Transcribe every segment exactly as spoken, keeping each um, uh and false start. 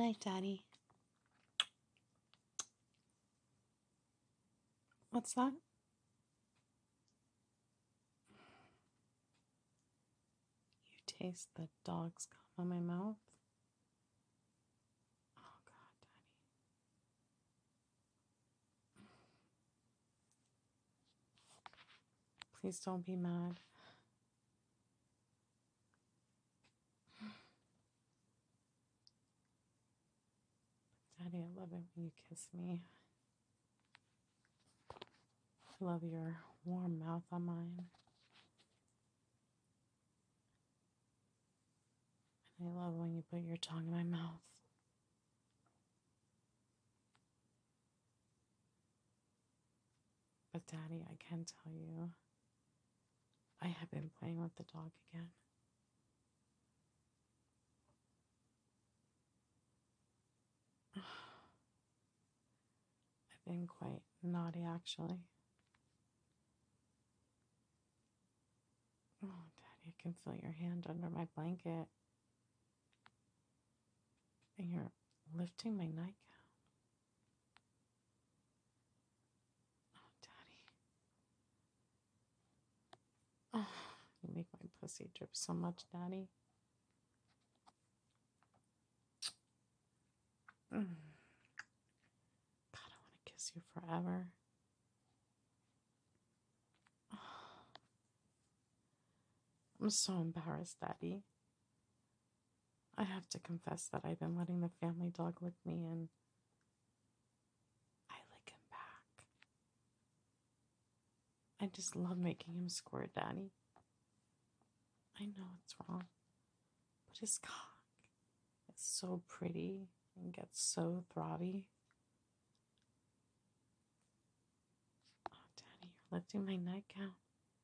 night, Daddy. What's that? You taste the dog's cum on my mouth? Oh, God, Daddy. Please don't be mad. Daddy, I love it when you kiss me. I love your warm mouth on mine. And I love when you put your tongue in my mouth. But Daddy, I can tell you, I have been playing with the dog again. I've been quite naughty, actually. Oh, Daddy, I can feel your hand under my blanket. And you're lifting my nightgown. Oh, Daddy. Oh, you make my pussy drip so much, Daddy. Mm. God, I want to kiss you forever. Oh. I'm so embarrassed, Daddy. I have to confess that I've been letting the family dog lick me, and I lick him back. I just love making him squirt, Daddy. I know it's wrong, but his cock is so pretty and gets so throbby. Oh, Daddy, you're lifting my nightgown.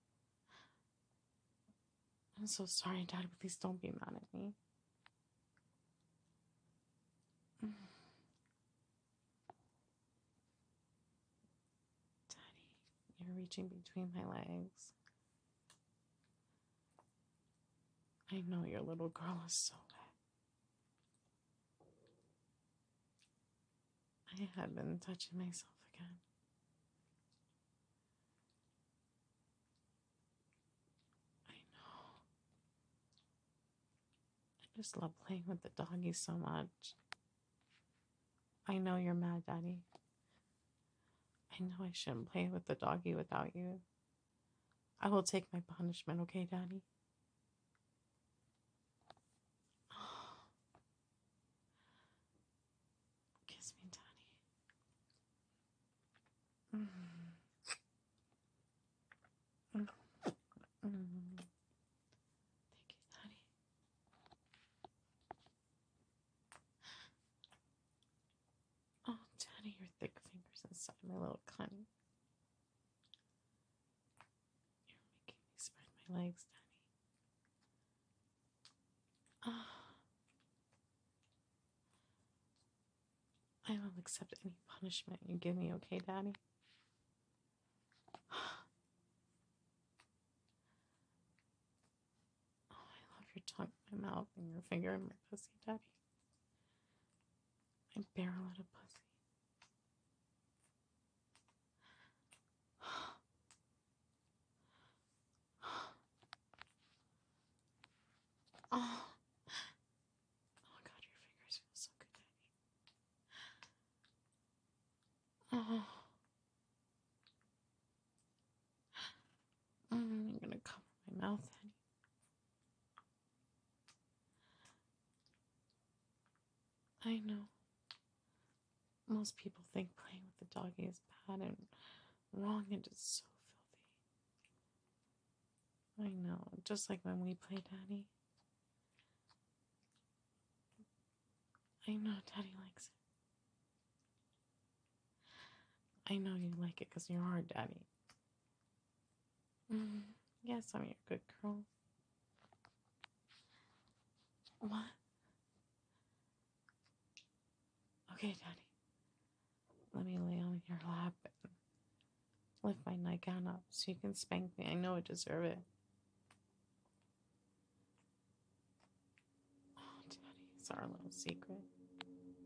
I'm so sorry, Daddy. Please don't be mad at me. Mm. Daddy, you're reaching between my legs. I know your little girl is so wet. I have been touching myself again. I know. I just love playing with the doggy so much. I know you're mad, Daddy. I know I shouldn't play with the doggy without you. I will take my punishment, okay, Daddy? Kiss me, Daddy. Mm. Mm. Mm. Thank you, Daddy. Oh, Daddy, your thick fingers inside my little cunny. You're making me spread my legs, Daddy. Oh. I will accept any punishment you give me, okay, Daddy? Oh, I love your tongue in my mouth and your finger in my pussy, Daddy. I barrel at a pussy. Oh. Oh, God, your fingers feel so good, Daddy. Oh. Mm, you're gonna cover my mouth, Daddy. I know. Most people think playing with the doggy is bad and wrong and just so filthy. I know. Just like when we play, Daddy. I know Daddy likes it. I know you like it because you're our Daddy. Mm, yes, I'm your good girl. What? Okay, Daddy. Let me lay on your lap and lift my nightgown up so you can spank me. I know I deserve it. Oh, Daddy, it's our little secret.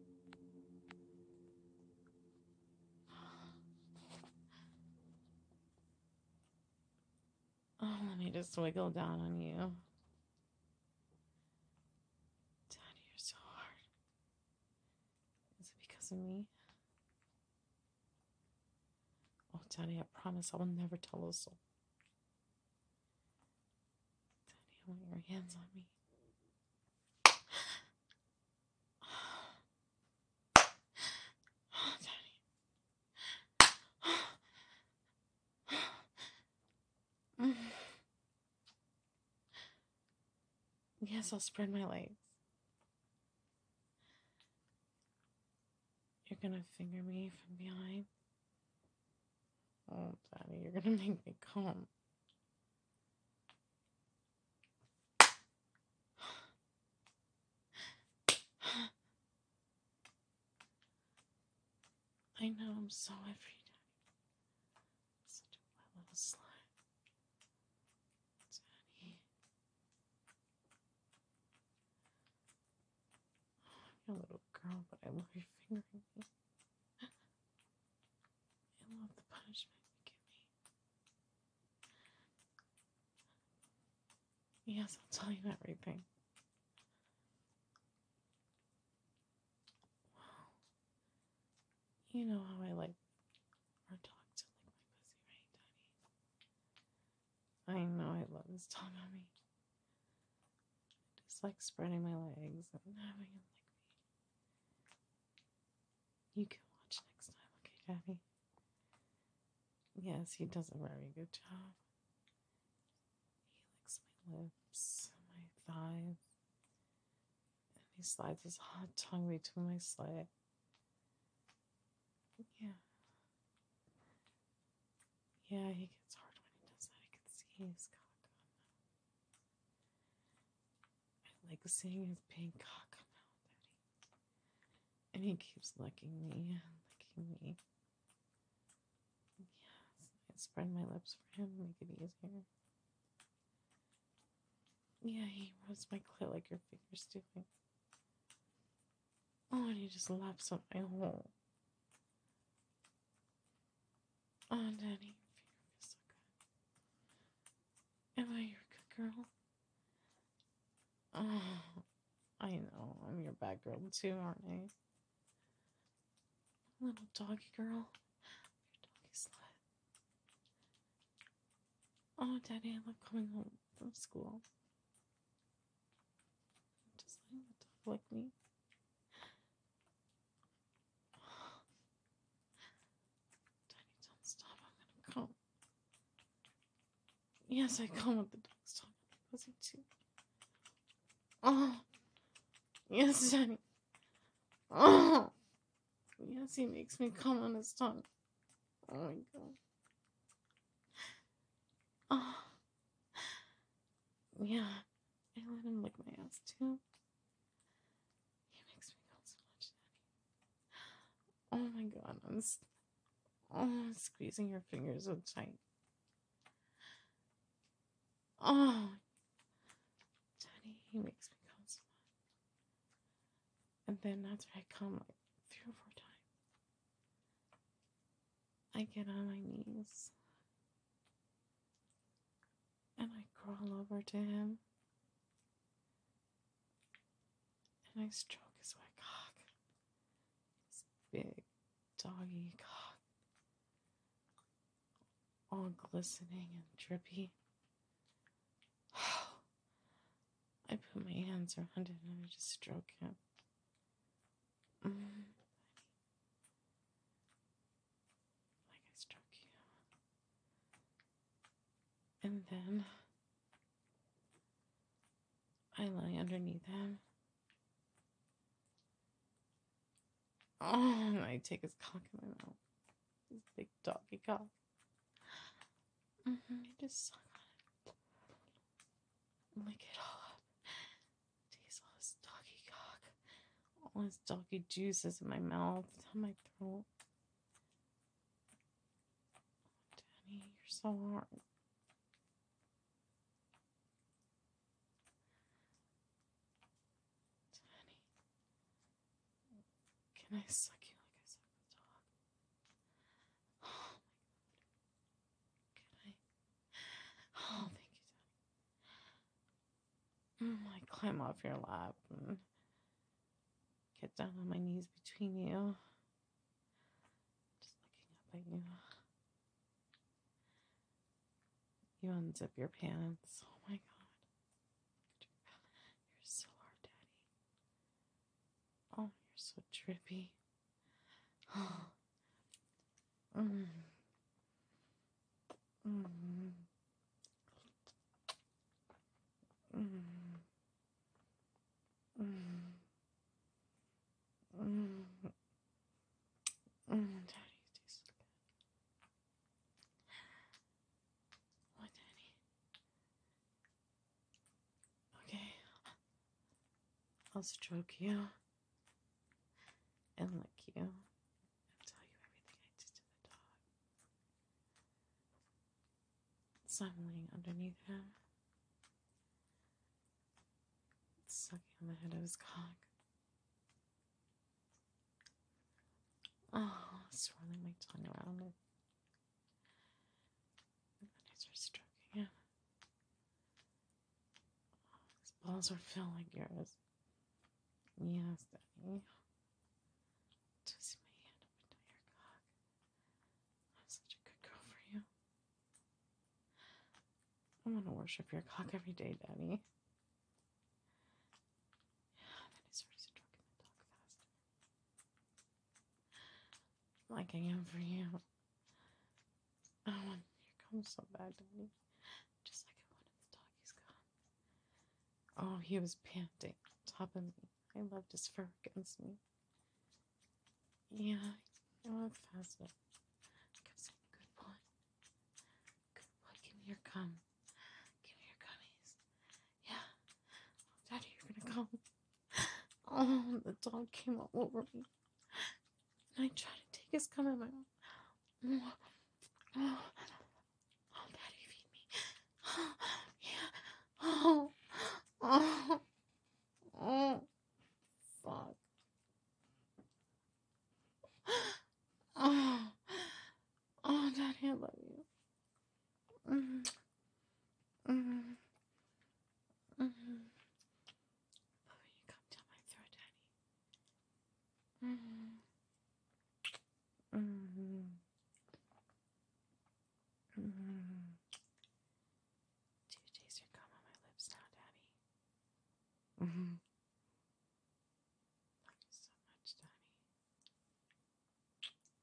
just wiggle down on you. Daddy, you're so hard. Is it because of me? Oh, Daddy, I promise I will never tell a soul. Daddy, I want your hands on me. Daddy. Yes, I'll spread my legs. You're gonna finger me from behind. Oh, Daddy, you're gonna make me come. I know I'm so wet for you, Daddy. Such a wet little slut. Daddy. I'm your little girl, but I love you fingering me. I love the punishment you give me. Yes, I'll tell you everything. Well, you know how I like our dog to lick my pussy, right, Daddy? I know I love his tongue on me. I just like spreading my legs and having him lick me. You can watch next time, okay, Daddy? Yes, he does a very good job. He licks my lips, my thighs, and he slides his hot tongue between my slit. Yeah. Yeah, he gets hard when he does that. I can see his cock on now. I like seeing his pink cock come out, Daddy. And he keeps licking me and licking me. Yes, I spread my lips for him to make it easier. Yeah, he rubs my clit like your fingers doing. Oh, and he just laps up my hole. Oh, Daddy, your finger feels so good. Am I your good girl? Oh, I know. I'm your bad girl too, aren't I? Little doggy girl. Your doggy slut. Oh, Daddy, I love coming home from school. Just letting the dog lick me. Daddy, don't stop. I'm gonna come. Yes, I come with the dog's tongue on my pussy too. Oh, yes, Daddy. Oh, yes, he makes me come on his tongue. Oh my god. Oh, yeah. I let him lick my ass too. He makes me come so much, Daddy. Oh my god, I'm, s- oh, I'm squeezing your fingers so tight. Oh, Daddy, he makes me come so much. And then after I come like three or four times, I get on my knees and I crawl over to him and I stroke his wet cock. His big doggy cock. All glistening and drippy. I put my hands around it and I just stroke him. Mm. Like I stroke you. And then I lie underneath him. Oh, and I take his cock in my mouth. His big doggy cock. Mm-hmm. I just suck on it. Lick it all up. Taste all his doggy cock. All his doggy juices in my mouth, down my throat. Danny, you're so hard. Danny, can I suck you like I suck the dog? Oh my god. Can I? Oh, thank you, Danny. climb off your lap and get down on my knees between you. Just looking up at you. You unzip your pants. Oh my god. You're so hard, Daddy. Oh, you're so drippy. mm. Mm. Mm. Mm. Mm. Mm. Daddy, you taste so good. What, Daddy? Okay. I'll stroke you and lick you and tell you everything I did to the dog. So I'm laying underneath him, sucking on the head of his cock. Oh, swirling my tongue around it. And then I start stroking him. Oh, his balls are filled like yours. Yes, Daddy. Twist my hand up into your cock. I'm such a good girl for you. I'm gonna worship your cock every day, Daddy. Yeah, and then I started stroking the dog faster. Like I am for you. I want your cum so bad, Daddy. Just like I wanted the doggy's cum. Oh, he was panting on top of me. I loved his fur against me. Yeah, I want faster. I kept saying, good boy. Good boy, give me your cum. Give me your gummies. Yeah. Oh, Daddy, you're gonna come. Oh, the dog came all over me. And I tried to take his cum in my mouth. Oh, oh, oh, Daddy, feed me. Oh, yeah. Oh, oh, oh, fuck. Oh, oh, Daddy, I love you. Mm, mm, mm. Love when you come down my throat, Daddy. Mm.